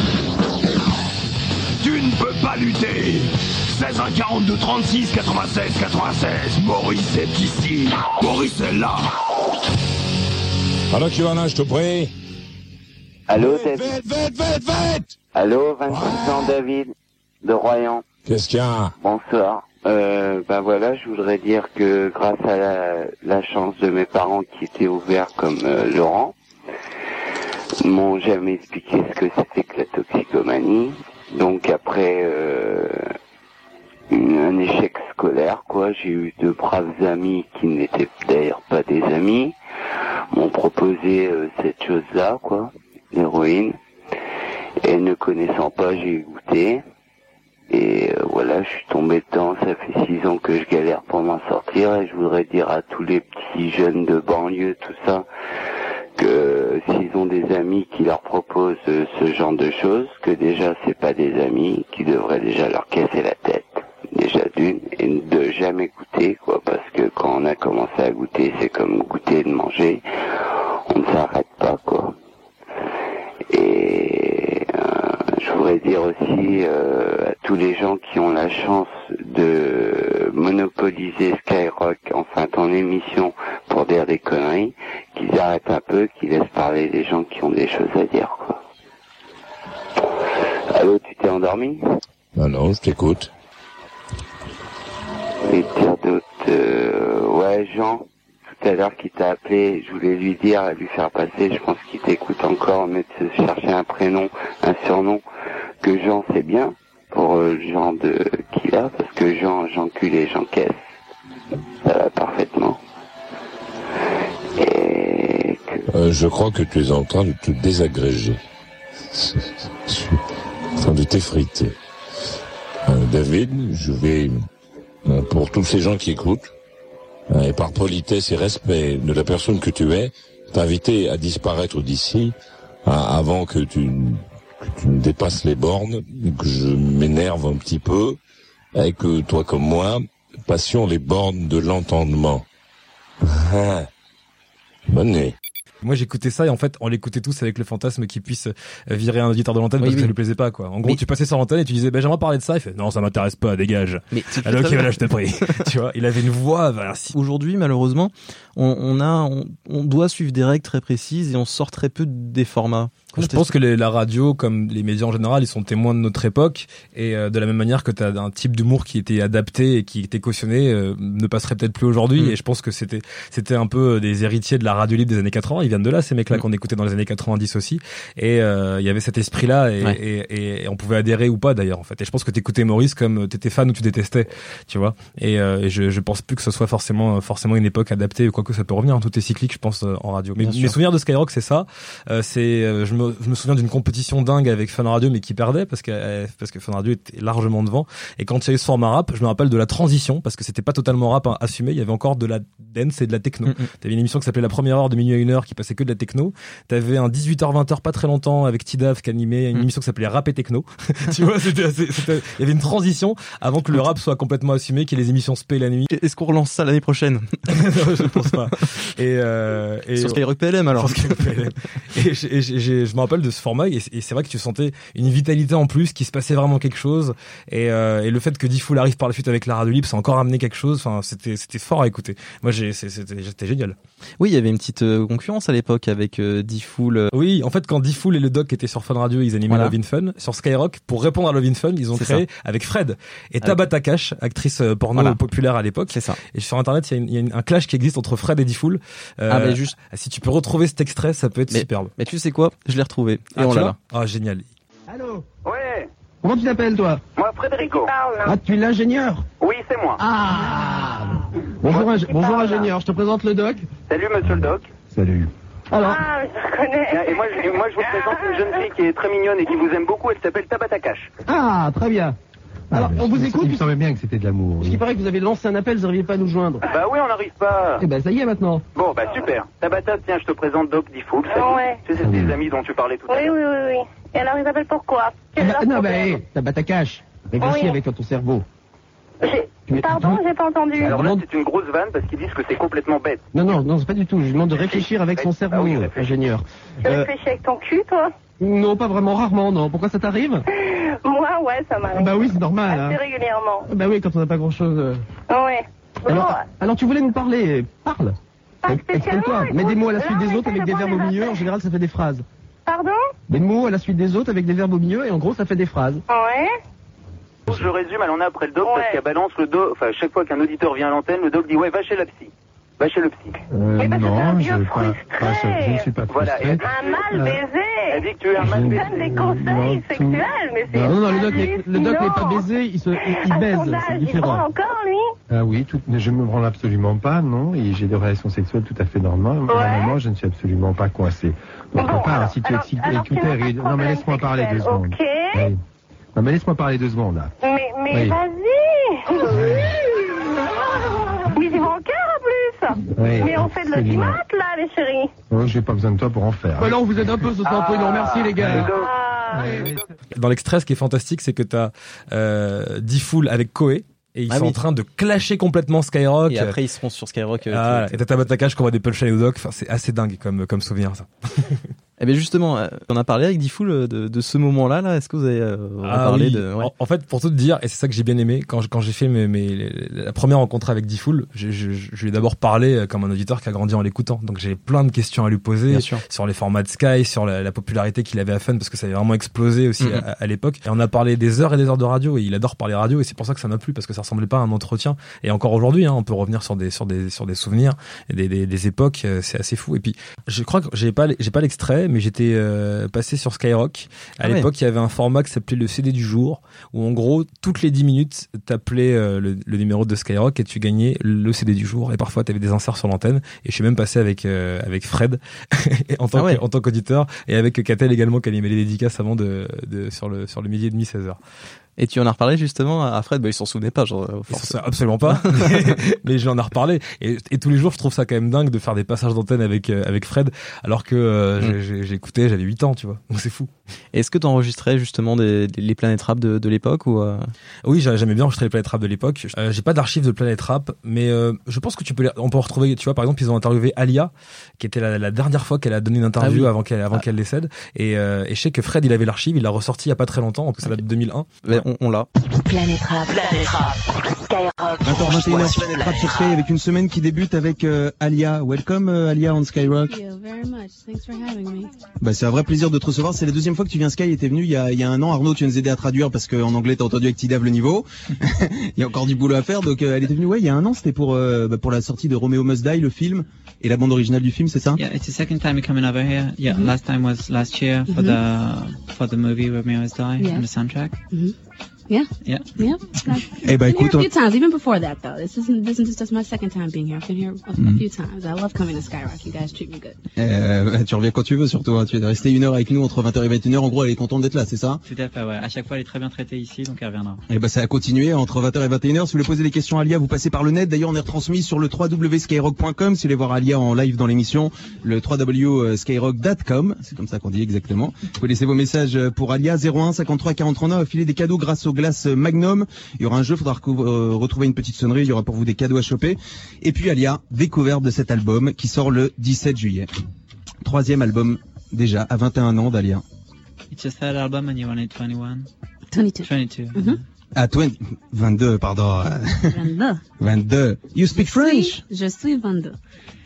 S15: Tu ne peux pas lutter. seize, un, quarante-deux, trente-six, quatre-vingt-seize, quatre-vingt-seize. Maurice est ici. Maurice est là.
S16: Alors, tu en as, je te prie.
S17: Allô, David.
S16: Vite, vite, vite, vite.
S17: Allô, vingt-six ans, David, de Royan.
S16: Qu'est-ce qu'il y a?
S17: Bonsoir. Euh, ben voilà, je voudrais dire que grâce à la, la chance de mes parents qui étaient ouverts comme euh, Laurent, m'ont jamais expliqué ce que c'était que la toxicomanie. Donc après euh, une, un échec scolaire, quoi, j'ai eu de braves amis qui n'étaient d'ailleurs pas des amis, m'ont proposé euh, cette chose-là, quoi, l'héroïne. Et ne connaissant pas, j'ai goûté. Et euh, voilà, je suis tombé dedans, ça fait six ans que je galère pour m'en sortir, et je voudrais dire à tous les petits jeunes de banlieue, tout ça, que euh, s'ils ont des amis qui leur proposent euh, ce genre de choses, que déjà c'est pas des amis, qui devraient déjà leur casser la tête, déjà d'une, et de jamais goûter, quoi, parce que quand on a commencé à goûter, c'est comme goûter et de manger, on ne s'arrête pas, quoi. Et dire aussi euh, à tous les gens qui ont la chance de monopoliser Skyrock, enfin ton émission, pour dire des conneries, qu'ils arrêtent un peu, qu'ils laissent parler les gens qui ont des choses à dire, quoi. Allô, tu t'es endormi?
S16: Non, non, je t'écoute.
S17: Et dire d'autres... Euh, ouais, Jean, tout à l'heure qui t'a appelé, je voulais lui dire, lui faire passer, je pense qu'il t'écoute encore, mais de se chercher un prénom, un surnom, que Jean c'est bien, pour euh, le genre de qu'il a, parce que Jean, j'encule et j'encaisse. Ça va parfaitement. Et... Que...
S16: Euh, je crois que tu es en train de te désagréger. Je suis en train de t'effriter. Euh, David, je vais, euh, pour tous ces gens qui écoutent, euh, et par politesse et respect de la personne que tu es, t'inviter à disparaître d'ici euh, avant que tu, que tu ne dépasses les bornes, que je m'énerve un petit peu, et que toi comme moi, passions les bornes de l'entendement. Bonne nuit.
S3: Moi j'écoutais ça et en fait on l'écoutait tous avec le fantasme qu'il puisse virer un auditeur de l'antenne oui, parce oui. que ça lui plaisait pas quoi. En gros mais... tu passais sur l'antenne et tu disais ben j'aimerais parler de ça, il fait non ça m'intéresse pas, dégage. Mais alors ok voilà je te prie. Tu vois, il avait une voix. Ben, si...
S2: Aujourd'hui malheureusement on, on a on, on doit suivre des règles très précises et on sort très peu des formats.
S3: Je pense que les, la radio, comme les médias en général, ils sont témoins de notre époque et euh, de la même manière que tu as un type d'humour qui était adapté et qui était cautionné, euh, ne passerait peut-être plus aujourd'hui. Mmh. Et je pense que c'était c'était un peu des héritiers de la radio libre des années quatre-vingts. Ils viennent de là, ces mecs-là mmh. qu'on écoutait dans les années quatre-vingt-dix aussi. Et euh, il y avait cet esprit-là et, ouais. et, et, et on pouvait adhérer ou pas d'ailleurs en fait. Et je pense que t'écoutais Maurice comme t'étais fan ou tu détestais, tu vois. Et, euh, et je, je pense plus que ce soit forcément forcément une époque adaptée, quoique ça peut revenir. Hein, tout est cyclique, je pense, en radio. Mais mes souvenirs de Skyrock, c'est ça. Euh, c'est euh, je me je me souviens d'une compétition dingue avec Fun Radio mais qui perdait parce que parce que Fun Radio était largement devant et quand il y a eu ce format rap je me rappelle de la transition parce que c'était pas totalement rap hein, assumé, il y avait encore de la dance et de la techno. Mm-hmm. T'avais une émission qui s'appelait La Première Heure de minuit à une heure qui passait que de la techno, t'avais un dix-huit heures vingt heures pas très longtemps avec Tidaf qui animait une mm. émission qui s'appelait Rap et Techno. Tu vois c'était, assez, c'était il y avait une transition avant que le rap soit complètement assumé, qu'il y ait les émissions spé la nuit.
S2: Est-ce qu'on relance ça l'année prochaine?
S3: Non, je pense pas. Et, euh, et
S2: sur Skyrock P L M alors.
S3: Sur Skyrock P L M. Et je, je, je, je me rappelle de ce format et, et c'est vrai que tu sentais une vitalité en plus, qu'il se passait vraiment quelque chose et, euh, et le fait que D-Fool arrive par la suite avec la radio libre ça a encore amené quelque chose, enfin c'était c'était fort à écouter. Moi j'ai c'était, c'était génial.
S2: Oui, il y avait une petite euh, concurrence à l'époque avec euh, D-Fool. Euh...
S3: Oui, en fait quand D-Fool et le Doc étaient sur Fun Radio, ils animaient voilà. Love in Fun. Sur Skyrock, pour répondre à Love in Fun, ils ont c'est créé ça. Avec Fred et Tabata Cash, actrice porno voilà. populaire à l'époque.
S2: C'est ça.
S3: Et sur internet, il y a, une, il y a une, un clash qui existe entre Fred et D-Fool. Euh,
S2: ah mais juste
S3: si tu peux retrouver cet extrait, ça peut être
S2: mais,
S3: superbe.
S2: Mais tu sais quoi? Je l'ai retrouvé. Et
S3: ah,
S2: on l'a là.
S3: Ah génial.
S14: Allô?
S18: Ouais.
S14: Comment tu t'appelles, toi?
S18: Moi, Frédérico.
S14: Ah, tu es l'ingénieur?
S18: Oui, c'est moi.
S14: Ah Bonjour, ing- bonjour ingénieur, je te présente le doc.
S18: Salut, monsieur le doc.
S14: Salut. Alors
S19: Ah, je connais.
S18: Et moi, je, moi, je vous présente une jeune fille qui est très mignonne et qui vous aime beaucoup, elle s'appelle Tabata Cash.
S14: Ah, très bien. Alors,
S20: ah,
S14: on vous écoute.
S20: Il me semblait bien que c'était de l'amour.
S14: Parce qu'il paraît que vous avez lancé un appel, vous n'arriviez pas à nous joindre.
S18: Bah oui, on n'arrive pas.
S14: Eh ben, ça y est maintenant.
S18: Bon, bah super. Tabata, tiens, je te présente Doc D-Fool.
S19: Ouais.
S18: Tu sais, c'est des amis dont tu parlais tout à
S19: oui,
S18: l'heure.
S19: Oui, oui, oui. Et alors, ils appellent pourquoi?
S14: Ah bah, non, bah, hey, Tabata Cash. Réfléchis oui. avec ton cerveau.
S19: J'ai... Pardon, j'ai pas entendu.
S18: Alors là, c'est une grosse vanne parce qu'ils disent que c'est complètement bête.
S14: Non, non, non, c'est pas du tout. Je lui demande de réfléchir avec son cerveau, ah oui, ingénieur.
S19: Tu euh... réfléchis avec ton cul, toi?
S14: Non, pas vraiment, rarement, non. Pourquoi ça t'arrive?
S19: Moi, ouais, ça m'arrive.
S14: Bah oui, c'est normal.
S19: Assez
S14: hein.
S19: régulièrement.
S14: Bah oui, quand on n'a pas grand-chose. Euh...
S19: Ouais. Bon,
S14: alors, ouais. alors, tu voulais nous parler. Parle.
S19: Pas
S14: exprime-toi. Mets des mots à la suite des autres avec des verbes au milieu. En général, ça fait des phrases.
S19: Pardon?
S14: Des mots à la suite des autres avec des verbes au milieu et en gros, ça fait des phrases.
S19: Ouais.
S18: Je résume, elle en a après le doc
S19: ouais.
S18: parce qu'elle balance le doc. Enfin, chaque fois qu'un auditeur vient à l'antenne, le doc dit ouais, va chez la psy. Va chez le psy.
S20: Euh,
S19: mais
S20: non, je,
S19: pas,
S20: pas, je ne suis pas
S18: voilà,
S20: frustré.
S19: Un mal baisé.
S18: Elle dit que tu es un mal baisé.
S19: Elle donne des conseils
S14: tout...
S19: sexuels, mais c'est
S14: non, non, non, le doc, n'est, le doc n'est pas baisé, il, se, il, il baise, c'est différent.
S19: Il prend encore, lui?
S20: Ah oui, tout, mais je me branle absolument pas, non, et j'ai des relations sexuelles tout à fait normales.
S19: Ouais.
S20: Normalement, je ne suis absolument pas coincé. Donc,
S19: bon,
S20: part,
S19: alors,
S20: si tu
S19: alors,
S20: es
S19: alors,
S20: écouteur, et... non, mais laisse-moi parler deux secondes.
S19: Ok.
S20: Oui. Non, mais laisse-moi parler deux secondes, là.
S19: Mais, mais
S20: oui.
S19: vas-y. Mais ils vont en cœur, en plus.
S20: Oui,
S19: mais on fait de l'audimat, là, les chéris.
S20: Oh, j'ai pas besoin de toi pour en faire.
S14: Bah là, on vous aide un peu ce soir, ah, nous remercier, les gars.
S19: Ah.
S20: Oui.
S3: Dans l'extrait, ce qui est fantastique, c'est que t'as euh, D-Fool avec Koé. Et ils ah sont oui. en train de clasher complètement Skyrock.
S2: Et après, ils seront sur Skyrock. Euh,
S3: ah, et t'as Tabata Cash qui envoie des punchlines au doc. Enfin, c'est assez dingue comme, comme souvenir, ça.
S2: Eh bien justement, on a parlé avec Diffoul de, de ce moment-là. Là, est-ce que vous avez euh,
S3: ah,
S2: parlé
S3: oui.
S2: de ouais.
S3: en, en fait, pour tout te dire, et c'est ça que j'ai bien aimé quand je, quand j'ai fait mes, mes, la première rencontre avec Diffoul, je, je, je lui ai d'abord parlé comme un auditeur qui a grandi en l'écoutant. Donc j'ai plein de questions à lui poser sur les formats de Sky, sur la, la popularité qu'il avait à Fun, parce que ça avait vraiment explosé aussi mm-hmm. à, à l'époque. Et on a parlé des heures et des heures de radio, et il adore parler radio, et c'est pour ça que ça m'a plu, parce que ça ressemblait pas à un entretien. Et encore aujourd'hui, hein, on peut revenir sur des sur des sur des souvenirs, et des, des, des époques, c'est assez fou. Et puis je crois que j'ai pas j'ai pas l'extrait, mais j'étais euh, passé sur Skyrock. À ah l'époque, ouais. il y avait un format qui s'appelait le C D du jour, où en gros toutes les dix minutes, t'appelais euh, le, le numéro de Skyrock et tu gagnais le C D du jour. Et parfois t'avais des inserts sur l'antenne. Et je suis même passé avec euh, avec Fred en tant ah ouais. que, en tant qu'auditeur, et avec Catel également qui animait les dédicaces avant de, de sur le sur le midi et demi seize heures.
S2: Et tu en as reparlé justement à Fred, bah il s'en souvenait pas, genre
S3: forcément. Absolument pas. Mais je lui en ai reparlé. Et, et tous les jours, je trouve ça quand même dingue de faire des passages d'antenne avec euh, avec Fred, alors que euh, mm. j'ai, j'ai écouté, j'avais huit ans, tu vois. Donc c'est fou.
S2: Et est-ce que tu enregistrais justement des, des, les Planète Rap de, de l'époque ou euh...
S3: Oui, j'aimais bien enregistrer les Planète Rap de l'époque. Euh, j'ai pas d'archives de Planète Rap, mais euh, je pense que tu peux les, on peut retrouver. Tu vois, par exemple, ils ont interviewé Alia, qui était la, la dernière fois qu'elle a donné une interview ah oui. avant qu'elle avant ah. qu'elle décède. Et, euh, et je sais que Fred, il avait l'archive, il l'a ressorti il y a pas très longtemps, donc ça date de deux mille un.
S2: Mais on, on l'a.
S1: Planète Rap, Planète Rap, Skyrock.
S21: vingt heures vingt et une heures Planète Rap sur Sky, avec une semaine qui débute avec euh, Alia. Welcome euh, Alia on Skyrock.
S22: Thank you very much. Thanks for having me.
S21: Bah c'est un vrai plaisir de te recevoir. C'est la deuxième fois que tu viens Sky. Et t'es venu il y a il y a un an. Arnaud, tu vas nous aider à traduire parce qu'en anglais t'as entendu avec Tidav le niveau. Il y a encore du boulot à faire. Donc euh, elle était venue ouais il y a un an. C'était pour euh, bah, pour la sortie de Romeo Must Die, le film, et la bande originale du film, c'est ça?
S23: Yeah, it's the second time you're coming over here. Yeah, mm-hmm. last time was last year for mm-hmm. the for the movie Romeo Must Die yeah. and the soundtrack.
S22: Mm-hmm. Yeah.
S23: Yeah.
S22: Yeah.
S21: Eh ben, écoute,
S22: a few times, even before that though. This isn't this is just my second time being here. I've been here a, mm. a few times. I love coming to Skyrock. You guys treat me good.
S21: Euh, tu reviens quand tu veux, surtout. Hein. Tu es resté une heure avec nous entre vingt heures et vingt et une heures. En gros, elle est contente d'être là, c'est ça?
S23: Tout à fait, ouais. À chaque fois, elle est très bien traitée ici, donc elle reviendra.
S21: Eh ben, ça a continué entre vingt heures et vingt et une heures. Si vous voulez poser des questions à Alia, vous passez par le net. D'ailleurs, on est retransmis sur le w w w point skyrock point com. Si vous voulez voir Alia en live dans l'émission, le w w w point skyrock point com. C'est comme ça qu'on dit exactement. Vous pouvez laisser vos messages pour Alia. zéro un cinquante-trois quarante trente-neuf. Filer des cadeaux grâce aux glaces Magnum. Il y aura un jeu, il faudra euh, retrouver une petite sonnerie, il y aura pour vous des cadeaux à choper. Et puis Alia, découverte de cet album qui sort le dix-sept juillet. Troisième album déjà, à vingt et un ans d'Alia.
S23: It's a third album and you're only twenty-one.
S22: twenty-two.
S23: twenty-two.
S22: Mm-hmm.
S21: Ah, vingt, vingt-deux, pardon.
S22: vingt-deux.
S21: vingt-deux. You speak
S22: je
S21: French?
S22: Suis, je suis vingt-deux.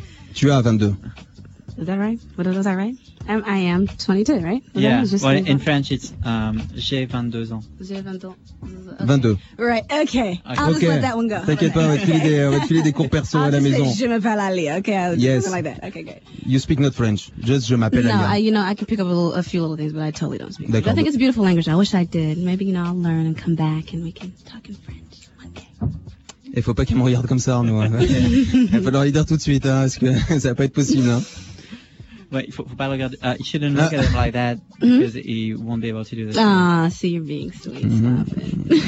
S21: Tu as vingt-deux.
S22: Is that right? Was that right? Um, I am twenty-two, right? Was
S23: yeah. Well, in French, it's um, j'ai vingt-deux ans.
S22: J'ai vingt-deux.
S21: Okay. vingt-deux.
S22: Right. Okay. I'll
S21: okay.
S22: just let that one go.
S21: T'inquiète pas, on va te filer des, on va te filer des cours perso à la maison.
S22: Je m'appelle Alia. Okay. I'll
S21: yes.
S22: do something like that. Okay, good.
S21: You speak not French. Just je m'appelle
S22: no,
S21: Alia.
S22: No, I, you know, I can pick up a, little, a few little things, but I totally don't speak. But I think it's a beautiful language. I wish I did. Maybe, you know, I'll learn and come back and we can talk in French one day.
S21: Il faut pas qu'il me regarde comme ça, Arnaud. Il va falloir lui dire tout de suite, hein, parce que ça va pas être possible, hein.
S23: Ouais, il faut, faut pas le regarder. Uh, you shouldn't look at him like that because mm-hmm. he won't be able to do this.
S22: Ah, see, you're being sweet. Mm-hmm. Stop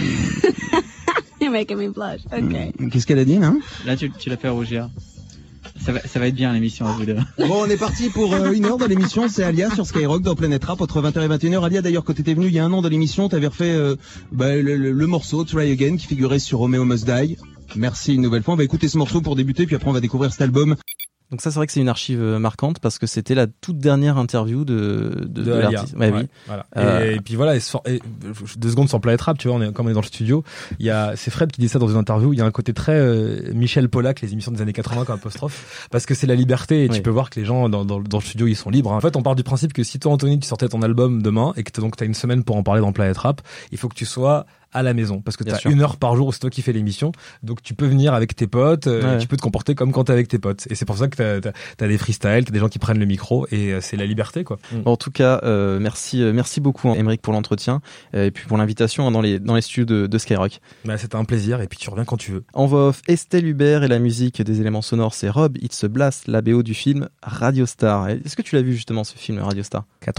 S22: it. You're making me blush. Okay.
S21: Qu'est-ce qu'elle a dit, là?
S23: Là, tu, tu l'as fait rougir. Ça va, ça va être bien l'émission à vous deux.
S21: Bon, on est parti pour euh, une heure dans l'émission. C'est Alia sur Skyrock dans Planète Rap entre vingt heures et vingt et une heures. Alia, d'ailleurs, quand t'étais venu il y a un an dans l'émission, t'avais refait euh, bah, le, le, le morceau Try Again qui figurait sur Romeo Must Die. Merci une nouvelle fois. On va écouter ce morceau pour débuter, puis après on va découvrir cet album.
S2: Donc ça, c'est vrai que c'est une archive marquante parce que c'était la toute dernière interview de, de, de, de l'artiste.
S3: Ouais, ouais, oui. Voilà. Euh... Et, et puis voilà, et, et, deux secondes sans Planète Rap, tu vois, on est, comme on est dans le studio, il y a, c'est Fred qui dit ça dans une interview, il y a un côté très euh, Michel Pollack, les émissions des années quatre-vingts comme apostrophe, parce que c'est la liberté et oui. Tu peux voir que les gens dans, dans, dans le studio, ils sont libres. Hein. En fait, on part du principe que si toi, Anthony, tu sortais ton album demain et que t'as, donc t'as une semaine pour en parler dans Planète Rap, il faut que tu sois à la maison parce que tu as une heure par jour où c'est toi qui fais l'émission, donc tu peux venir avec tes potes, euh, ouais. Tu peux te comporter comme quand t'es avec tes potes, et c'est pour ça que t'as, t'as, t'as des freestyles, t'as des gens qui prennent le micro, et euh, c'est la liberté quoi.
S2: Mm. En tout cas, euh, merci, euh, merci beaucoup hein, Émeric pour l'entretien euh, et puis pour l'invitation hein, dans les dans les studios de, de Skyrock.
S3: Bah c'était un plaisir et puis tu reviens quand tu veux.
S2: En voix off, Estelle Hubert et la musique des éléments sonores c'est Rob It's a Blast, la B O du film Radio Star. Est-ce que tu l'as vu justement ce film Radio Star?
S3: Quatre fois.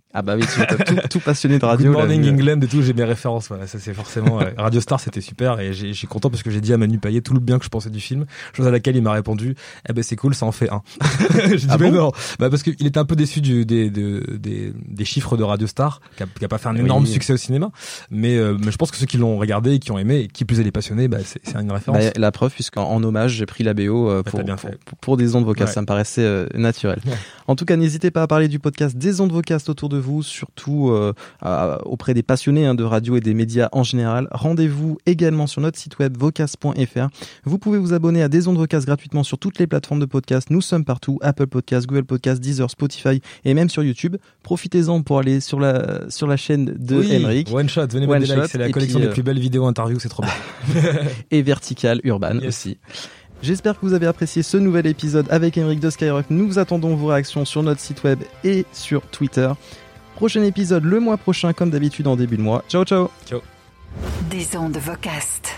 S2: Ah bah oui, tu es tout, tout passionné de radio.
S3: Good Morning
S2: là,
S3: England et tout, j'ai mes références. Voilà, ça c'est forcément euh, Radio Star, c'était super et j'ai, je suis content parce que j'ai dit à Manu Payet tout le bien que je pensais du film. Chose à laquelle il m'a répondu, eh ben c'est cool, ça en fait un. J'ai dit
S2: Ah
S3: mais
S2: bon
S3: non, bah parce qu'il était un peu déçu du, des, des, des, des chiffres de Radio Star, qui a, qui a pas fait un énorme
S2: Oui.
S3: succès au cinéma, mais, euh, mais je pense que ceux qui l'ont regardé et qui ont aimé, et qui plus est les passionnés, bah c'est, c'est une référence.
S2: Bah, la preuve, puisqu'en en hommage, j'ai pris la B O euh,
S3: Bah,
S2: pour,
S3: t'as bien
S2: pour,
S3: fait.
S2: pour des ondes vocales.
S3: Ouais.
S2: Ça me paraissait euh, naturel.
S3: Ouais.
S2: En tout cas, n'hésitez pas à parler du podcast des ondes vocales autour de vous, surtout euh, à, auprès des passionnés hein, de radio et des médias en général. Rendez-vous également sur notre site web vocast point f r. Vous pouvez vous abonner à des ondes vocales gratuitement sur toutes les plateformes de podcast. Nous sommes partout, Apple Podcasts, Google Podcasts, Deezer, Spotify et même sur YouTube. Profitez-en pour aller sur la sur la chaîne de
S3: Oui,
S2: Emeric.
S3: One Shot, venez mettre des likes, c'est la
S2: Et
S3: collection
S2: puis,
S3: des
S2: euh,
S3: plus belles vidéos interviews, c'est trop bien.
S2: et Vertical Urban
S3: Yes.
S2: aussi. J'espère que vous avez apprécié ce nouvel épisode avec Emeric de Skyrock. Nous attendons vos réactions sur notre site web et sur Twitter. Prochain épisode le mois prochain comme d'habitude en début de mois. Ciao ciao.
S3: Ciao.
S1: Des ondes Vocast.